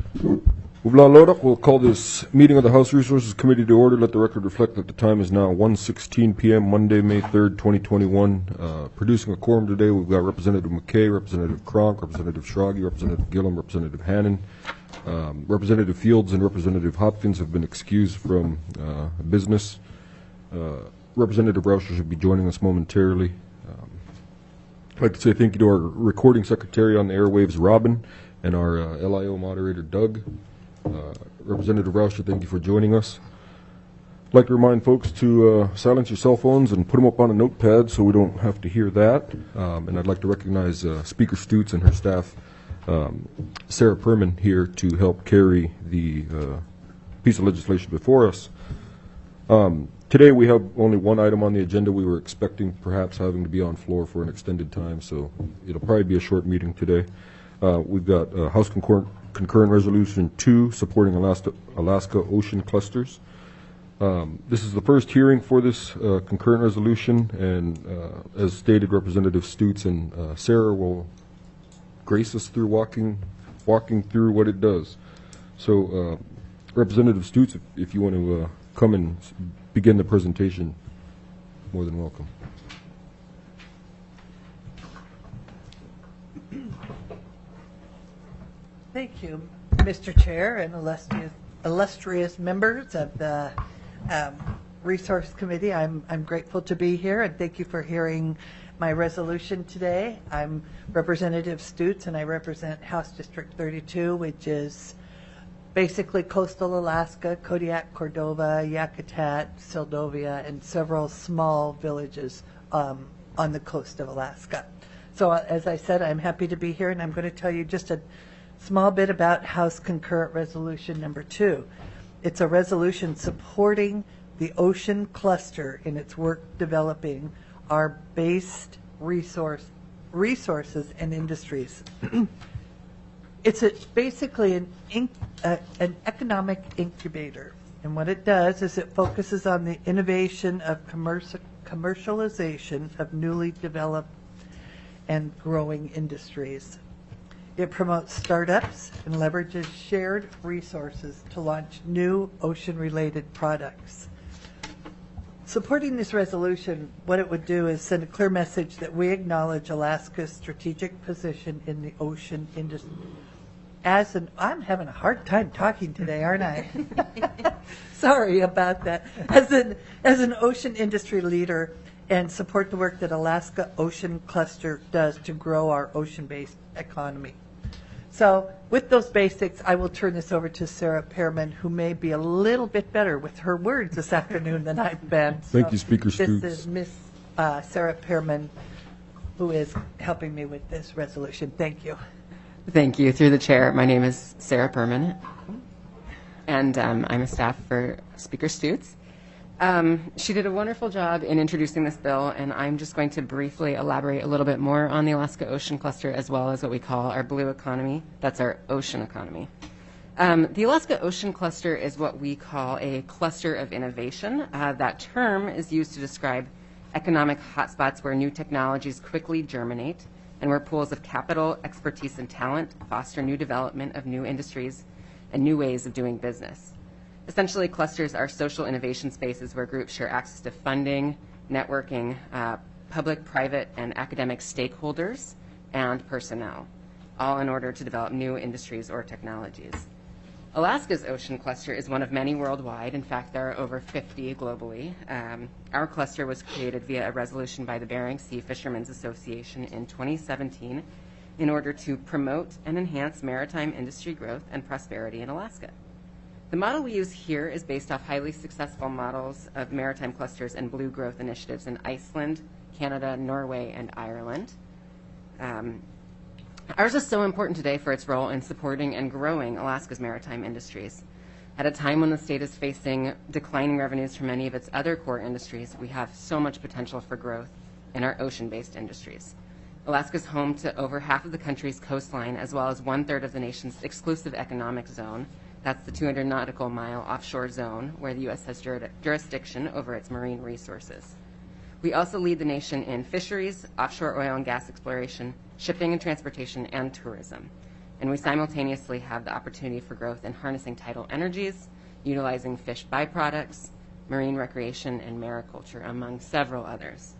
Uvla Lodok will call this meeting of the House Resources Committee to order. Let the record reflect that the time is now 1:16 p.m. Monday, May 3rd, 2021. Producing a quorum today, we've got Representative McKay, Representative Kronk, Representative Schrage, Representative Gillum, Representative Hannan. Representative Fields and Representative Hopkins have been excused from business. Representative Rauscher should be joining us momentarily. I'd like to say thank you to our recording secretary on the airwaves, Robin, and our LIO moderator, Doug. Representative Rauscher, thank you for joining us. I'd like to remind folks to silence your cell phones and put them up on a notepad so we don't have to hear that. And I'd like to recognize Speaker Stutes and her staff, Sarah Perman, here to help carry the piece of legislation before us. Today we have only one item on the agenda. We were expecting perhaps having to be on floor for an extended time, so it'll probably be a short meeting today. We've got House Concurrent Resolution 2 supporting Alaska Ocean Clusters. This is the first hearing for this concurrent resolution, and as stated, Representative Stutes and Sarah will grace us through walking through what it does. So, Representative Stutes, if you want to come and begin the presentation, more than welcome. Thank you, Mr. Chair and illustrious members of the Resource Committee. I'm grateful to be here, and thank you for hearing my resolution today. I'm Representative Stutes, and I represent House District 32, which is basically coastal Alaska, Kodiak, Cordova, Yakutat, Seldovia, and several small villages on the coast of Alaska. So as I said, I'm happy to be here, and I'm going to tell you just a small bit about House Concurrent Resolution number 2. It's a resolution supporting the ocean cluster in its work developing our based resources and industries. It's basically an economic incubator, and what it does is it focuses on the innovation of commercialization of newly developed and growing industries. It promotes startups and leverages shared resources to launch new ocean-related products. Supporting this resolution, what it would do is send a clear message that we acknowledge Alaska's strategic position in the ocean industry. I'm having a hard time talking today, aren't I? Sorry about that. As an ocean industry leader, and support the work that Alaska Ocean Cluster does to grow our ocean-based economy. So with those basics, I will turn this over to Sarah Perman, who may be a little bit better with her words this afternoon than I've been. Thank you, Speaker Stutes. This is Miss Sarah Perman, who is helping me with this resolution. Thank you. Thank you. Through the chair, my name is Sarah Perman, and I'm a staff for Speaker Stutes. She did a wonderful job in introducing this bill, and I'm just going to briefly elaborate a little bit more on the Alaska Ocean Cluster, as well as what we call our blue economy. That's our ocean economy. The Alaska Ocean Cluster is what we call a cluster of innovation. That term is used to describe economic hotspots where new technologies quickly germinate and where pools of capital, expertise, and talent foster new development of new industries and new ways of doing business. Essentially, clusters are social innovation spaces where groups share access to funding, networking, public, private, and academic stakeholders, and personnel, all in order to develop new industries or technologies. Alaska's ocean cluster is one of many worldwide. In fact, there are over 50 globally. Our cluster was created via a resolution by the Bering Sea Fishermen's Association in 2017 in order to promote and enhance maritime industry growth and prosperity in Alaska. The model we use here is based off highly successful models of maritime clusters and blue growth initiatives in Iceland, Canada, Norway, and Ireland. Ours is so important today for its role in supporting and growing Alaska's maritime industries. At a time when the state is facing declining revenues from many of its other core industries, we have so much potential for growth in our ocean-based industries. Alaska is home to over half of the country's coastline, as well as 1/3 of the nation's exclusive economic zone. That's the 200 nautical mile offshore zone where the U.S. has jurisdiction over its marine resources. We also lead the nation in fisheries, offshore oil and gas exploration, shipping and transportation, and tourism. And we simultaneously have the opportunity for growth in harnessing tidal energies, utilizing fish byproducts, marine recreation, and mariculture, among several others.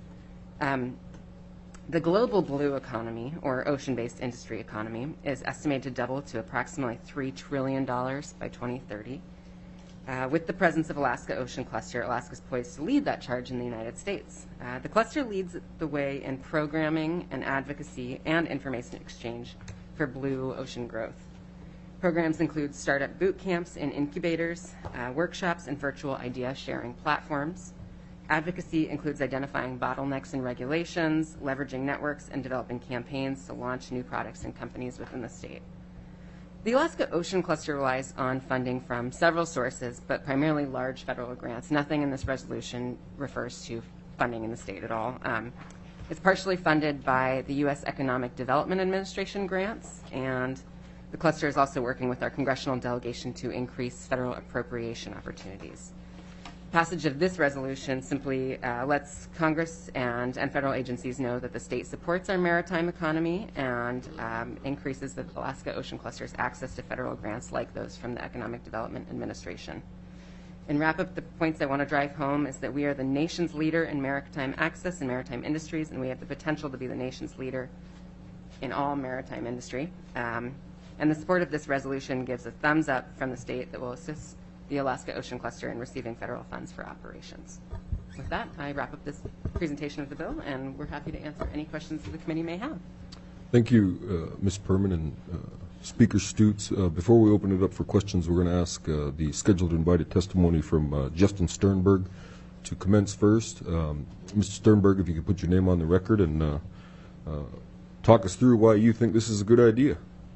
The global blue economy, or ocean-based industry economy, is estimated to double to approximately $3 trillion by 2030. With the presence of Alaska Ocean Cluster, Alaska is poised to lead that charge in the United States. The cluster leads the way in programming and advocacy and information exchange for blue ocean growth. Programs include startup boot camps and incubators, workshops and virtual idea sharing platforms. Advocacy includes identifying bottlenecks in regulations, leveraging networks, and developing campaigns to launch new products and companies within the state. The Alaska Ocean Cluster relies on funding from several sources, but primarily large federal grants. Nothing in this resolution refers to funding in the state at all. It's partially funded by the U.S. Economic Development Administration grants, and the cluster is also working with our congressional delegation to increase federal appropriation opportunities. Passage of this resolution simply lets Congress and federal agencies know that the state supports our maritime economy and increases the Alaska Ocean Cluster's access to federal grants like those from the Economic Development Administration. And wrap up, the points I want to drive home is that we are the nation's leader in maritime access and maritime industries, and we have the potential to be the nation's leader in all maritime industry. And the support of this resolution gives a thumbs up from the state that will assist the Alaska Ocean Cluster in receiving federal funds for operations. With that, I wrap up this presentation of the bill, and we're happy to answer any questions that the committee may have. Thank you, Ms. Perman and Speaker Stutes. Before we open it up for questions, we're going to ask the scheduled invited testimony from Justin Sternberg to commence first. Mr. Sternberg, if you could put your name on the record and talk us through why you think this is a good idea.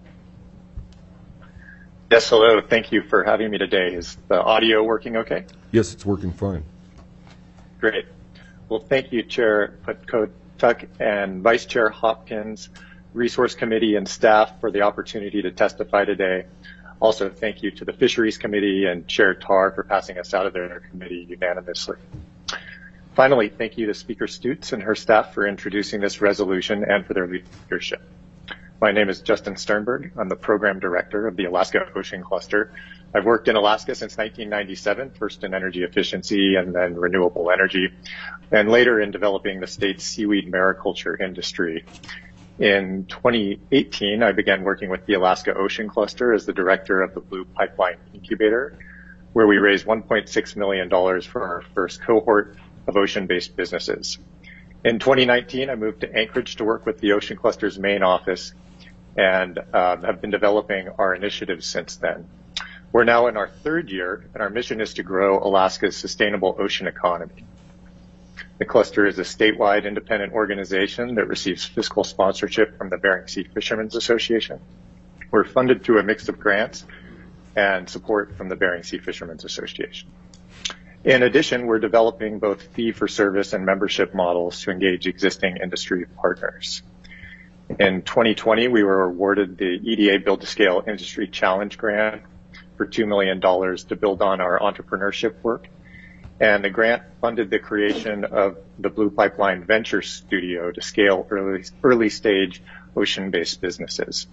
Yes, hello. Thank you for having me today. Is the audio working okay? Yes, it's working fine. Great. Well, thank you, Chair Putkotuk and Vice Chair Hopkins, Resource Committee and staff for the opportunity to testify today. Also, thank you to the Fisheries Committee and Chair Tar for passing us out of their committee unanimously. Finally, thank you to Speaker Stutes and her staff for introducing this resolution and for their leadership. My name is Justin Sternberg. I'm the Program Director of the Alaska Ocean Cluster. I've worked in Alaska since 1997, first in energy efficiency and then renewable energy, and later in developing the state's seaweed mariculture industry. In 2018, I began working with the Alaska Ocean Cluster as the Director of the Blue Pipeline Incubator, where we raised $1.6 million for our first cohort of ocean-based businesses. In 2019, I moved to Anchorage to work with the Ocean Cluster's main office and have been developing our initiatives since then. We're now in our third year, and our mission is to grow Alaska's sustainable ocean economy. The cluster is a statewide independent organization that receives fiscal sponsorship from the Bering Sea Fishermen's Association. We're funded through a mix of grants and support from the Bering Sea Fishermen's Association. In addition, we're developing both fee-for-service and membership models to engage existing industry partners. In 2020, we were awarded the EDA Build to Scale Industry Challenge Grant for $2 million to build on our entrepreneurship work. And the grant funded the creation of the Blue Pipeline Venture Studio to scale early stage ocean-based businesses.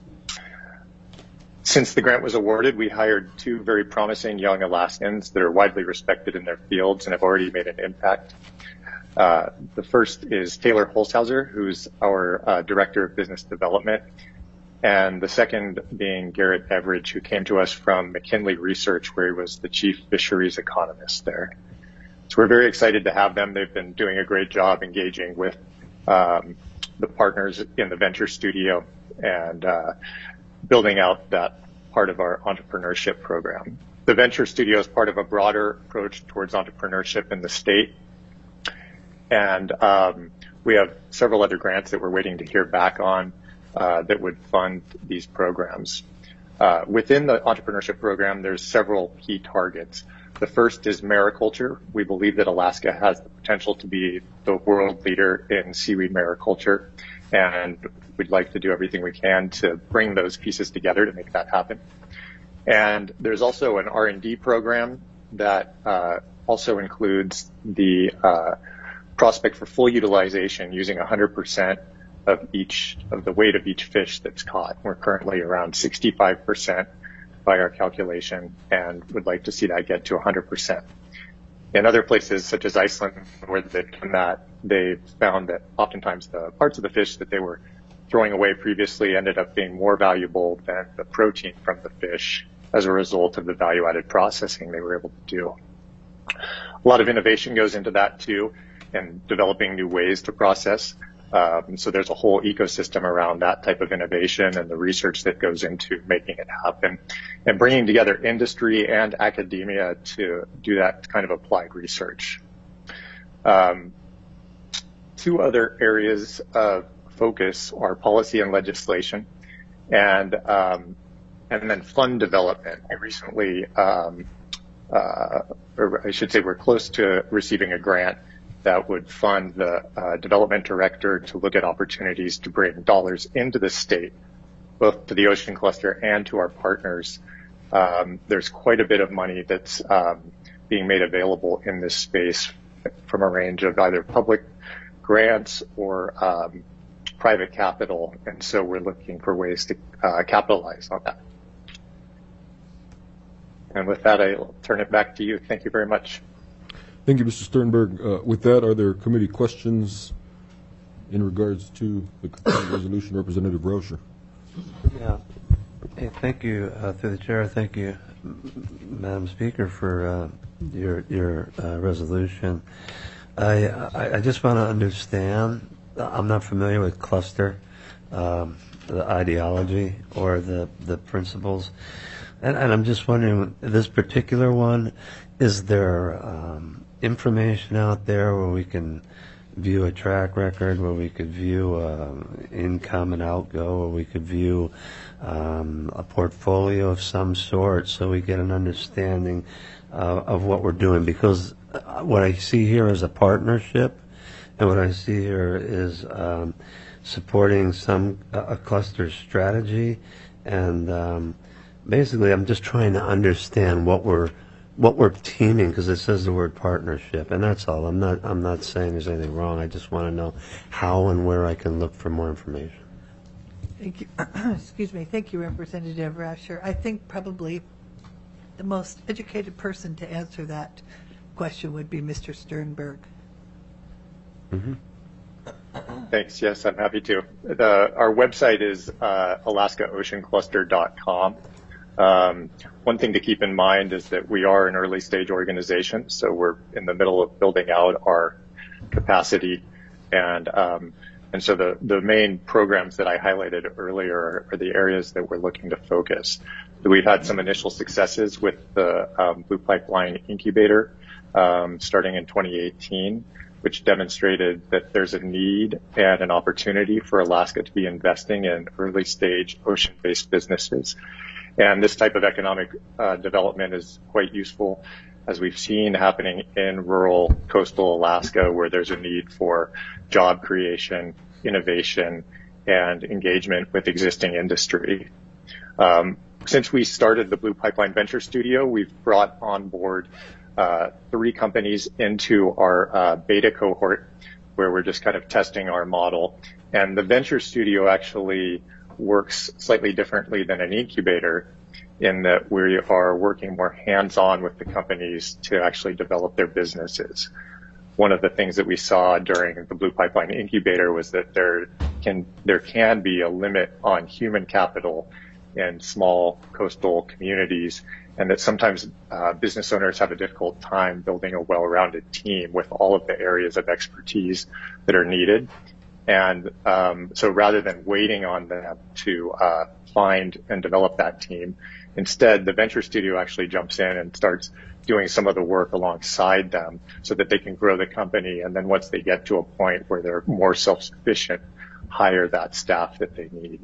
Since the grant was awarded, we hired two very promising young Alaskans that are widely respected in their fields and have already made an impact. The first is Taylor Holzhauser, who's our Director of Business Development, and the second being Garrett Everidge, who came to us from McKinley Research, where he was the Chief Fisheries Economist there. So we're very excited to have them. They've been doing a great job engaging with the partners in the Venture Studio and building out that part of our entrepreneurship program. The Venture Studio is part of a broader approach towards entrepreneurship in the state. And we have several other grants that we're waiting to hear back on that would fund these programs. Within the entrepreneurship program, there's several key targets. The first is mariculture. We believe that Alaska has the potential to be the world leader in seaweed mariculture, and we'd like to do everything we can to bring those pieces together to make that happen. And there's also an R&D program that also includes the prospect for full utilization using 100% of the weight of each fish that's caught. We're currently around 65% by our calculation, and would like to see that get to 100%. In other places, such as Iceland, where they've done that, they found that oftentimes the parts of the fish that they were throwing away previously ended up being more valuable than the protein from the fish as a result of the value-added processing they were able to do. A lot of innovation goes into that too, and developing new ways to process. So there's a whole ecosystem around that type of innovation and the research that goes into making it happen, and bringing together industry and academia to do that kind of applied research. Two other areas of focus are policy and legislation, and then fund development. I recently, or I should say, we're close to receiving a grant that would fund the development director to look at opportunities to bring dollars into the state, both to the ocean cluster and to our partners. There's quite a bit of money that's being made available in this space from a range of either public grants or private capital, and so we're looking for ways to capitalize on that. And with that, I'll turn it back to you. Thank you very much. Thank you, Mr. Sternberg. With that, are there committee questions in regards to the resolution? Representative Rauscher. Yeah. Hey, thank you, through the chair. Thank you, Madam Speaker, for your resolution. I just want to understand. I'm not familiar with cluster, the ideology or the principles, and I'm just wondering, this particular one, is there information out there where we can view a track record, where we could view income and outgo, where we could view a portfolio of some sort, so we get an understanding of what we're doing? Because what I see here is a partnership, and what I see here is supporting a cluster strategy, and basically I'm just trying to understand what we're teaming, because it says the word partnership, and that's all. I'm not saying there's anything wrong. I just want to know how and where I can look for more information. Thank you. Excuse me. Thank you, Representative Rauscher. I think probably the most educated person to answer that question would be Mr. Sternberg. Mm-hmm. Thanks. Yes, I'm happy to. Our website is alaskaoceancluster.com. One thing to keep in mind is that we are an early stage organization, so we're in the middle of building out our capacity, and so the main programs that I highlighted earlier are the areas that we're looking to focus. So we've had some initial successes with the Blue Pipeline Incubator starting in 2018, which demonstrated that there's a need and an opportunity for Alaska to be investing in early stage ocean-based businesses. And this type of economic development is quite useful, as we've seen happening in rural coastal Alaska, where there's a need for job creation, innovation, and engagement with existing industry. Since we started the Blue Pipeline Venture Studio, we've brought on board 3 companies into our beta cohort, where we're just kind of testing our model. And the Venture Studio actually works slightly differently than an incubator, in that we are working more hands-on with the companies to actually develop their businesses. One of the things that we saw during the Blue Pipeline Incubator was that there can be a limit on human capital in small coastal communities, and that sometimes business owners have a difficult time building a well-rounded team with all of the areas of expertise that are needed. And so rather than waiting on them to find and develop that team, instead the Venture Studio actually jumps in and starts doing some of the work alongside them so that they can grow the company. And then once they get to a point where they're more self-sufficient, hire that staff that they need.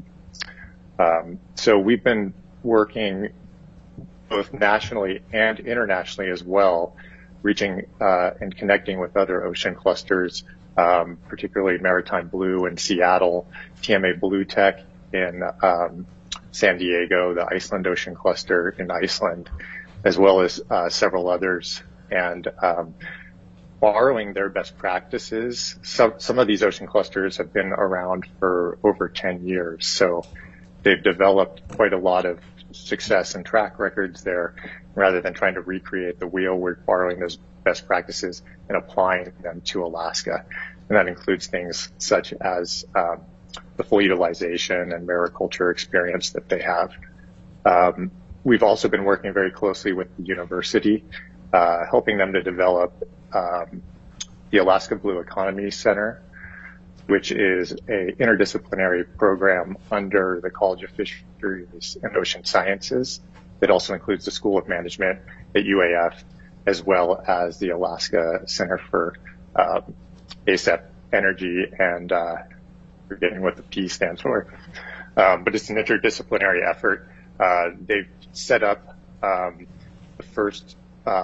So we've been working both nationally and internationally as well, reaching and connecting with other ocean clusters, particularly Maritime Blue in Seattle, TMA Blue Tech in San Diego, the Iceland Ocean Cluster in Iceland, as well as several others. And borrowing their best practices. Some of these ocean clusters have been around for over 10 years, so they've developed quite a lot of success and track records there. Rather than trying to recreate the wheel, we're borrowing those best practices and applying them to Alaska. And that includes things such as the full utilization and mariculture experience that they have. We've also been working very closely with the university, helping them to develop the Alaska Blue Economy Center, which is a interdisciplinary program under the College of Fisheries and Ocean Sciences. It also includes the School of Management at UAF, as well as the Alaska Center for ASEP Energy and forgetting what the P stands for. But it's an interdisciplinary effort. They've set up the first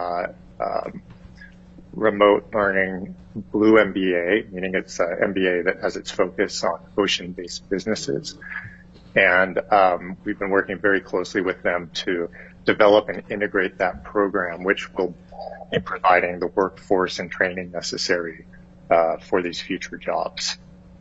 remote learning Blue MBA, meaning it's an MBA that has its focus on ocean-based businesses. And we've been working very closely with them to develop and integrate that program, which will be providing the workforce and training necessary for these future jobs.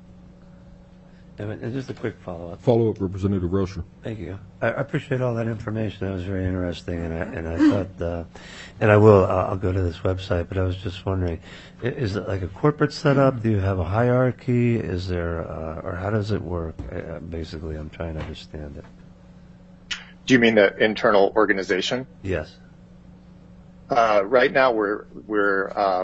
And just a quick follow-up. Follow-up, Representative Rocher. Thank you. I appreciate all that information. That was very interesting, and I thought, and I'll go to this website, but I was just wondering, is it like a corporate setup? Do you have a hierarchy? Is there, or how does it work? Basically, I'm trying to understand it. Do you mean the internal organization? Yes. Right now, we're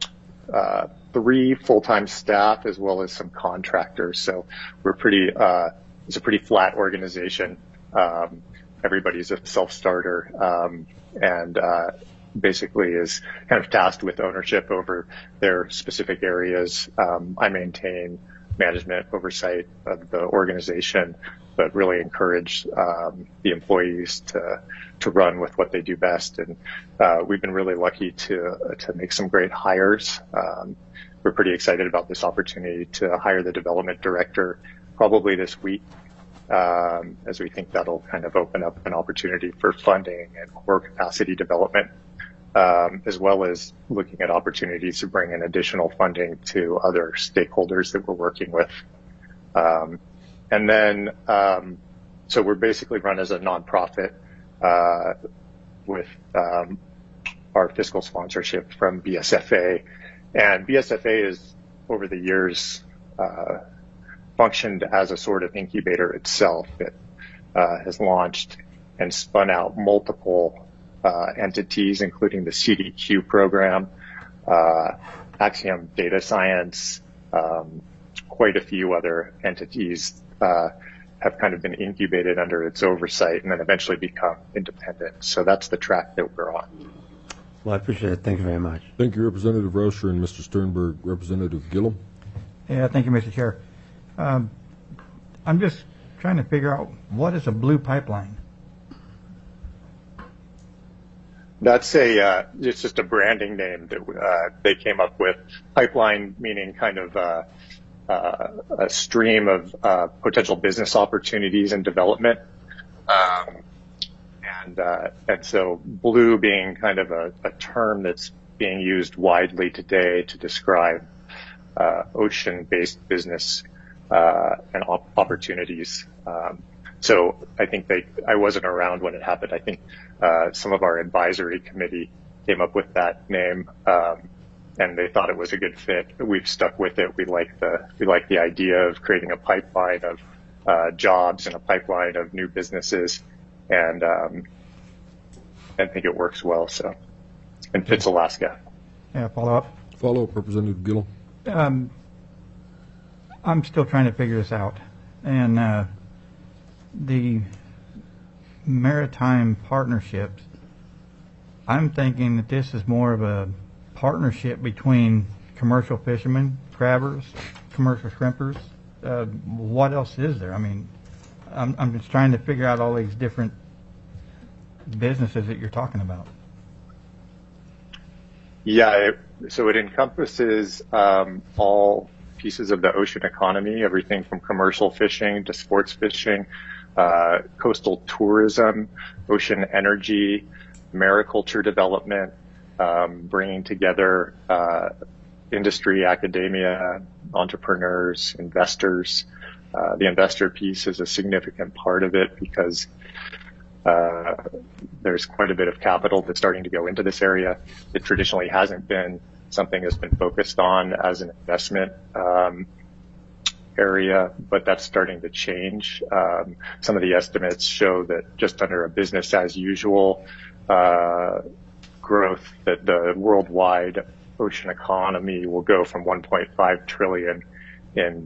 3 full-time staff as well as some contractors. So we're it's a pretty flat organization. Everybody's a self-starter, and basically is kind of tasked with ownership over their specific areas. I maintain management oversight of the organization, but really encourage the employees to run with what they do best. And we've been really lucky to make some great hires. We're pretty excited about this opportunity to hire the development director probably this week, as we think that'll kind of open up an opportunity for funding and core capacity development, as well as looking at opportunities to bring in additional funding to other stakeholders that we're working with. And then, so we're basically run as a nonprofit with our fiscal sponsorship from BSFA. And BSFA is, over the years, functioned as a sort of incubator itself. It has launched and spun out multiple entities, including the CDQ program, Axiom Data Science, quite a few other entities have kind of been incubated under its oversight and then eventually become independent. So that's the track that we're on. Well, I appreciate it. Thank you very much. Thank you, Representative Rocher and Mr. Sternberg. Representative Gillum. Yeah, thank you, Mr. Chair. I'm just trying to figure out, what is a blue pipeline? That's it's just a branding name that they came up with. Pipeline meaning kind of a stream of potential business opportunities and development. And so blue being kind of a term that's being used widely today to describe ocean-based business and opportunities. So I think I wasn't around when it happened. I think some of our advisory committee came up with that name, and they thought it was a good fit. We've stuck with it. We like the idea of creating a pipeline of jobs and a pipeline of new businesses, and I think it works well. So, and fits Alaska. Yeah, follow up. Follow up, Representative Gillum. I'm still trying to figure this out, and the maritime partnerships, I'm thinking that this is more of a partnership between commercial fishermen, crabbers, commercial shrimpers. What else is there? I mean, I'm just trying to figure out all these different businesses that you're talking about. Yeah, so it encompasses all pieces of the ocean economy, everything from commercial fishing to sports fishing, coastal tourism, ocean energy, mariculture development, bringing together industry, academia, entrepreneurs, investors. The investor piece is a significant part of it because there's quite a bit of capital that's starting to go into this area. It traditionally hasn't been something that's been focused on as an investment area, but that's starting to change. Some of the estimates show that just under a business as usual growth, that the worldwide ocean economy will go from 1.5 trillion in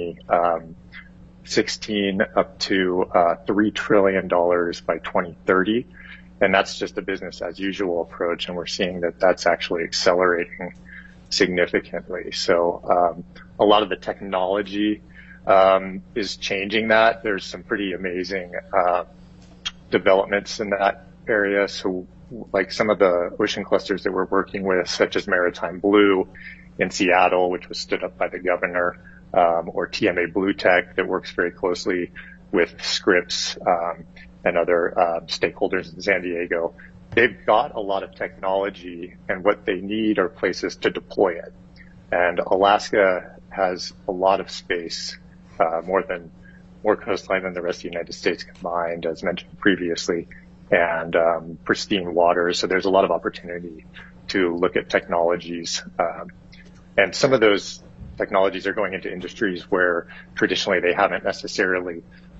2016 up to $3 trillion by 2030. And that's just a business as usual approach. And we're seeing that that's actually accelerating significantly. So a lot of the technology is changing that. There's some pretty amazing developments in that area. So like some of the ocean clusters that we're working with, such as Maritime Blue in Seattle, which was stood up by the governor, or TMA Blue Tech that works very closely with Scripps and other stakeholders in San Diego. They've got a lot of technology, and what they need are places to deploy it. And Alaska has a lot of space, more coastline than the rest of the United States combined, as mentioned previously, and pristine waters. So there's a lot of opportunity to look at technologies. And some of those technologies are going into industries where traditionally they haven't necessarily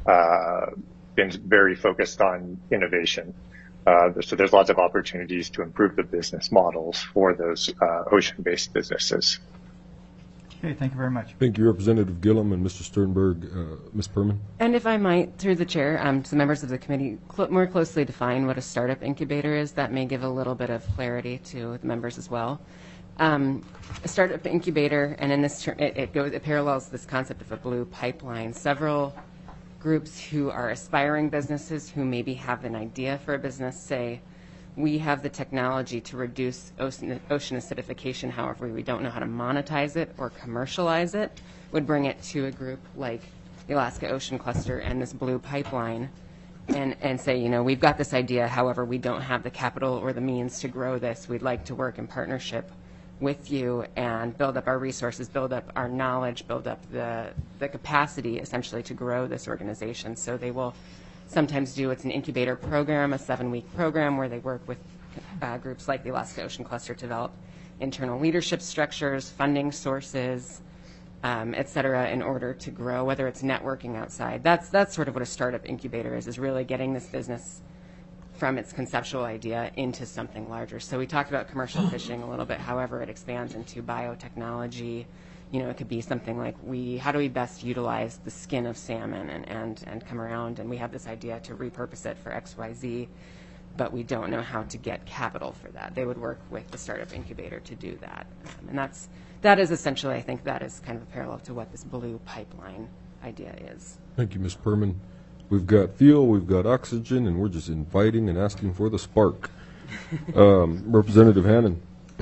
been very focused on innovation. So there's lots of opportunities to improve the business models for those ocean-based businesses. Okay, thank you very much. Thank you, Representative Gillum and Mr. Sternberg. Ms. Perman? And if I might, through the chair, to the members of the committee, more closely define what a startup incubator is. That may give a little bit of clarity to the members as well. A startup incubator, and in this term, it parallels this concept of a blue pipeline. Several groups who are aspiring businesses who maybe have an idea for a business say, we have the technology to reduce ocean acidification, however, we don't know how to monetize it or commercialize it, would bring it to a group like the Alaska Ocean Cluster and this blue pipeline and say, you know, we've got this idea, however, we don't have the capital or the means to grow this. We'd like to work in partnership with you and build up our resources, build up our knowledge, build up the capacity essentially to grow this organization. So they will sometimes do, it's an incubator program, a 7-week program where they work with groups like the Alaska Ocean Cluster to develop internal leadership structures, funding sources, et cetera, in order to grow, whether it's networking outside. That's sort of what a startup incubator is really getting this business from its conceptual idea into something larger. So we talked about commercial fishing a little bit. However, it expands into biotechnology. You know, it could be something like how do we best utilize the skin of salmon and come around, and we have this idea to repurpose it for XYZ, but we don't know how to get capital for that. They would work with the startup incubator to do that. And that is essentially, I think that is kind of a parallel to what this blue pipeline idea is. Thank you, Ms. Perman. We've got fuel, we've got oxygen, and we're just inviting and asking for the spark. Representative Hannan.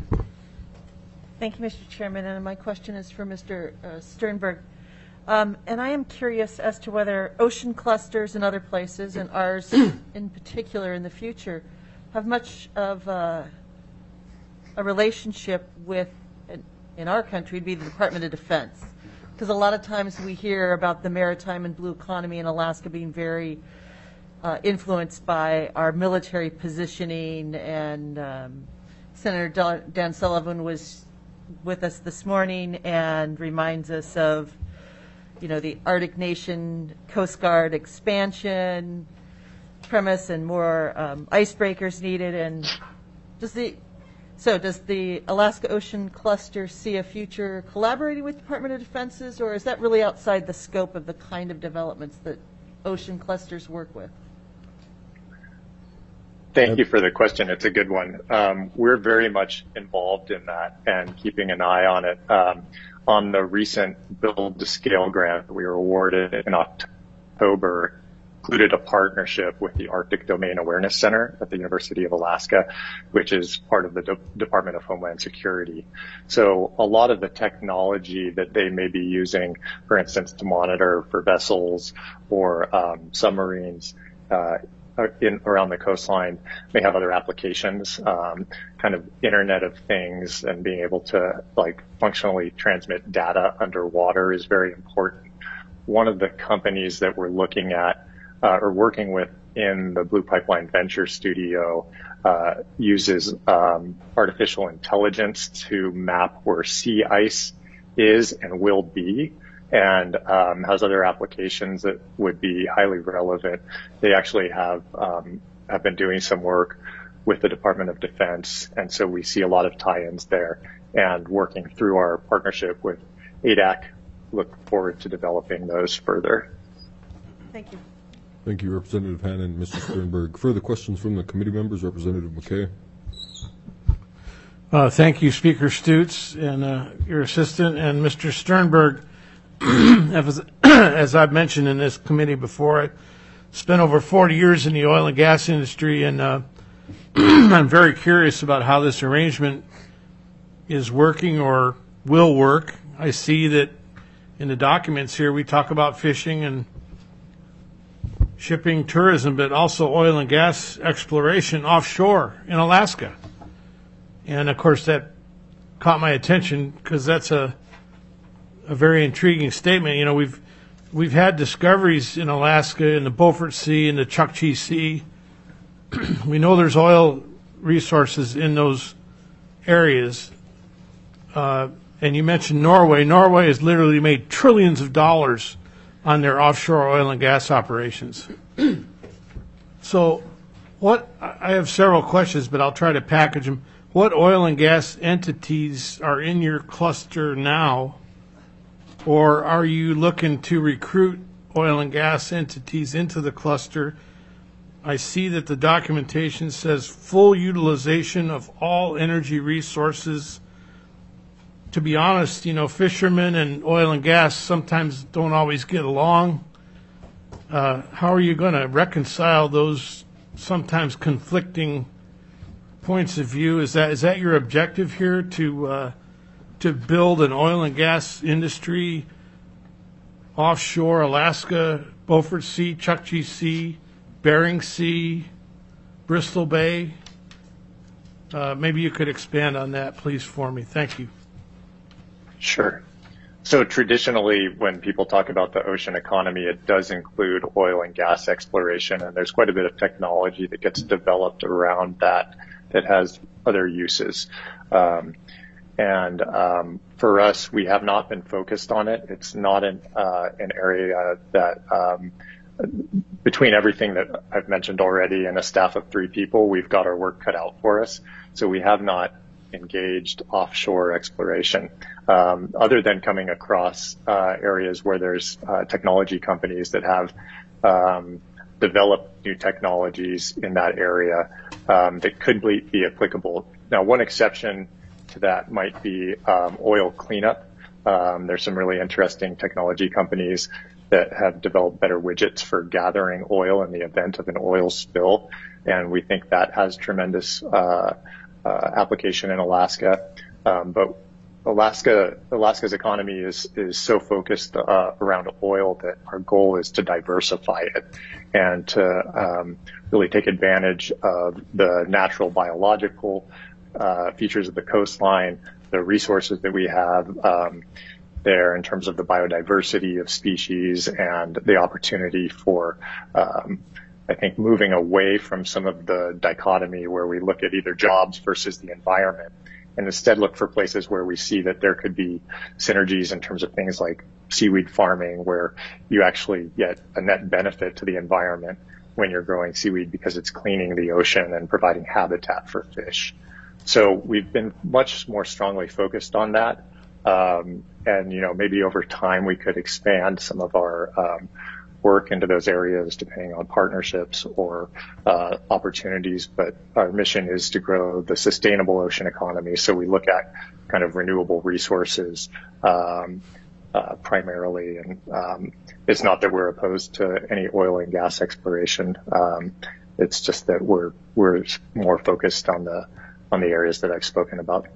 Thank you, Mr. Chairman, and my question is for Mr. Sternberg. And I am curious as to whether ocean clusters and other places, and ours in particular in the future, have much of a relationship with, in our country, would be the Department of Defense. Because a lot of times we hear about the maritime and blue economy in Alaska being very influenced by our military positioning, and Senator Dan Sullivan was with us this morning and reminds us of, you know, the Arctic Nation Coast Guard expansion premise and more icebreakers needed. And does the Alaska Ocean Cluster see a future collaborating with Department of Defenses, or is that really outside the scope of the kind of developments that ocean clusters work with? Thank you for the question. It's a good one. We're very much involved in that and keeping an eye on it. On the recent Build to Scale grant that we were awarded in October, included a partnership with the Arctic Domain Awareness Center at the University of Alaska, which is part of the Department of Homeland Security. So a lot of the technology that they may be using, for instance, to monitor for vessels or submarines, around the coastline may have other applications, kind of Internet of Things, and being able to like functionally transmit data underwater is very important. One of the companies that we're looking at or working with in the Blue Pipeline Venture Studio uses artificial intelligence to map where sea ice is and will be, and has other applications that would be highly relevant. They actually have been doing some work with the Department of Defense, and so we see a lot of tie-ins there. And working through our partnership with ADAC, look forward to developing those further. Thank you. Thank you, Representative Hannan and Mr. Sternberg. Further questions from the committee members? Representative McKay. Thank you, Speaker Stutes and your assistant, and Mr. Sternberg. As I've mentioned in this committee before, I spent over 40 years in the oil and gas industry, and I'm very curious about how this arrangement is working or will work. I see that in the documents here we talk about fishing and shipping, tourism, but also oil and gas exploration offshore in Alaska. And of course that caught my attention because that's a very intriguing statement. You know, we've had discoveries in Alaska, in the Beaufort Sea, in the Chukchi Sea. We know there's oil resources in those areas. And you mentioned Norway. Norway has literally made trillions of dollars on their offshore oil and gas operations. So I have several questions, but I'll try to package them. What oil and gas entities are in your cluster now, or are you looking to recruit oil and gas entities into the cluster? I see that the documentation says full utilization of all energy resources. To be honest, you know, fishermen and oil and gas sometimes don't always get along. How are you going to reconcile those sometimes conflicting points of view? Is that your objective here, to build an oil and gas industry offshore Alaska, Beaufort Sea, Chukchi Sea, Bering Sea, Bristol Bay? Maybe you could expand on that, please, for me. Thank you. Sure. So traditionally, when people talk about the ocean economy, it does include oil and gas exploration, and there's quite a bit of technology that gets developed around that has other uses. For us, we have not been focused on it. It's not an area that, between everything that I've mentioned already and a staff of 3 people, we've got our work cut out for us. So we have not engaged offshore exploration, other than coming across areas where there's technology companies that have developed new technologies in that area that could be applicable. Now, one exception to that might be oil cleanup. There's some really interesting technology companies that have developed better widgets for gathering oil in the event of an oil spill, and we think that has tremendous application in Alaska. But Alaska's economy is so focused around oil that our goal is to diversify it and to really take advantage of the natural biological features of the coastline, the resources that we have there in terms of the biodiversity of species, and the opportunity for I think moving away from some of the dichotomy where we look at either jobs versus the environment, and instead look for places where we see that there could be synergies in terms of things like seaweed farming, where you actually get a net benefit to the environment when you're growing seaweed because it's cleaning the ocean and providing habitat for fish. So we've been much more strongly focused on that. And, you know, maybe over time we could expand some of our work into those areas depending on partnerships or opportunities, but our mission is to grow the sustainable ocean economy. So we look at kind of renewable resources primarily, and it's not that we're opposed to any oil and gas exploration. It's just that we're more focused on the areas that I've spoken about.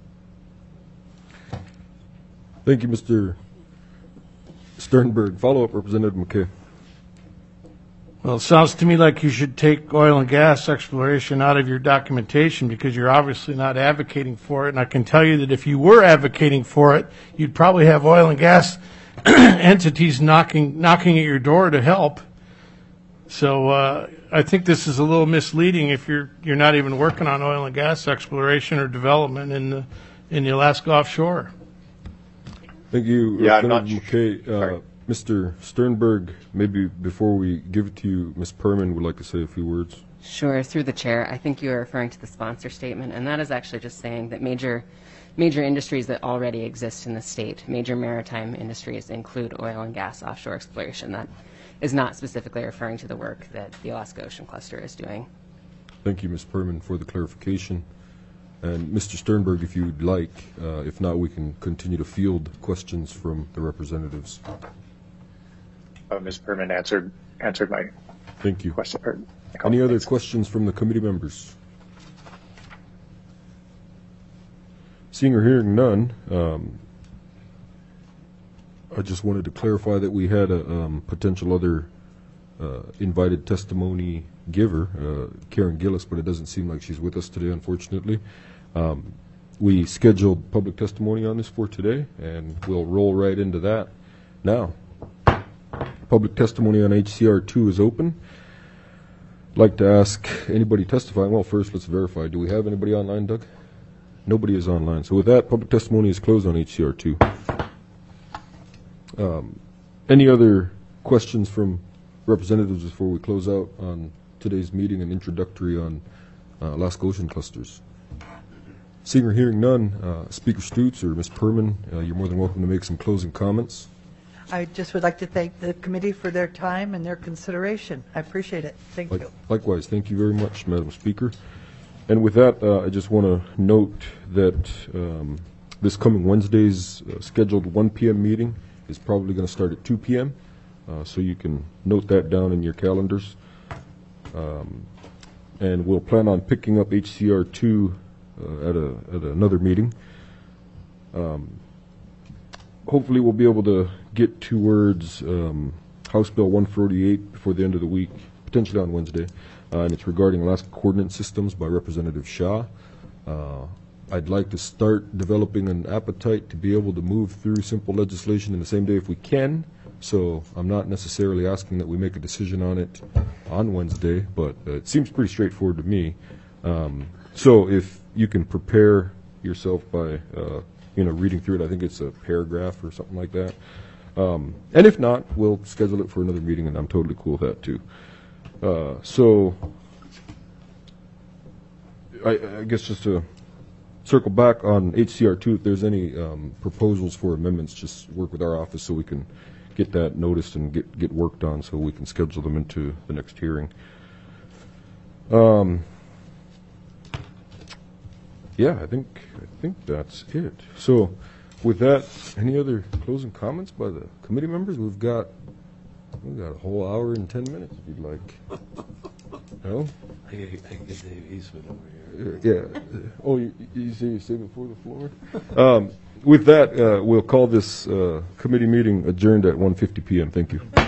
Thank you, Mr. Sternberg. Follow-up, Representative McKay. Well, it sounds to me like you should take oil and gas exploration out of your documentation because you're obviously not advocating for it. And I can tell you that if you were advocating for it, you'd probably have oil and gas entities knocking at your door to help. So I think this is a little misleading if you're not even working on oil and gas exploration or development in the Alaska offshore. Thank you, Yeah, I'm Representative not McKay. sorry. Mr. Sternberg, maybe before we give it to you, Ms. Perman would like to say a few words. Sure, through the chair. I think you are referring to the sponsor statement, and that is actually just saying that major industries that already exist in the state, major maritime industries, include oil and gas offshore exploration. That is not specifically referring to the work that the Alaska Ocean Cluster is doing. Thank you, Ms. Perman, for the clarification. And Mr. Sternberg, if you'd like, if not, we can continue to field questions from the representatives. Ms. Perman answered my Thank you. question. Any other questions from the committee members? Seeing or hearing none, I just wanted to clarify that we had a potential other invited testimony giver, Karen Gillis, but it doesn't seem like she's with us today, unfortunately. We scheduled public testimony on this for today, and we'll roll right into that now. Public testimony on HCR2 is open. I'd like to ask anybody testifying. Well, first, let's verify. Do we have anybody online, Doug? Nobody is online. So with that, public testimony is closed on HCR2. Any other questions from representatives before we close out on today's meeting and introductory on Alaska Ocean Clusters? Seeing or hearing none, Speaker Stutz or Ms. Perman, you're more than welcome to make some closing comments. I just would like to thank the committee for their time and their consideration. I appreciate it. Thank you. Likewise, thank you very much, Madam Speaker. And with that, I just want to note that this coming Wednesday's scheduled 1 p.m. meeting is probably going to start at 2 p.m., so you can note that down in your calendars. And we'll plan on picking up HCR2 at another meeting. Hopefully we'll be able to get towards House Bill 148 before the end of the week, potentially on Wednesday, and it's regarding Alaska Coordinate Systems by Representative Shaw. I'd like to start developing an appetite to be able to move through simple legislation in the same day if we can, so I'm not necessarily asking that we make a decision on it on Wednesday, but it seems pretty straightforward to me. So if you can prepare yourself by reading through it. I think it's a paragraph or something like that. And if not, we'll schedule it for another meeting, and I'm totally cool with that too. So I guess just to circle back on HCR2, if there's any proposals for amendments, just work with our office so we can get that noticed and get worked on so we can schedule them into the next hearing. Yeah, I think that's it. So with that, any other closing comments by the committee members? We've got a whole hour and 10 minutes if you'd like. No? I get Dave Eastman over here. Yeah. Oh, you say you save it for the floor? With that, we'll call this committee meeting adjourned at 1:50 p.m. Thank you.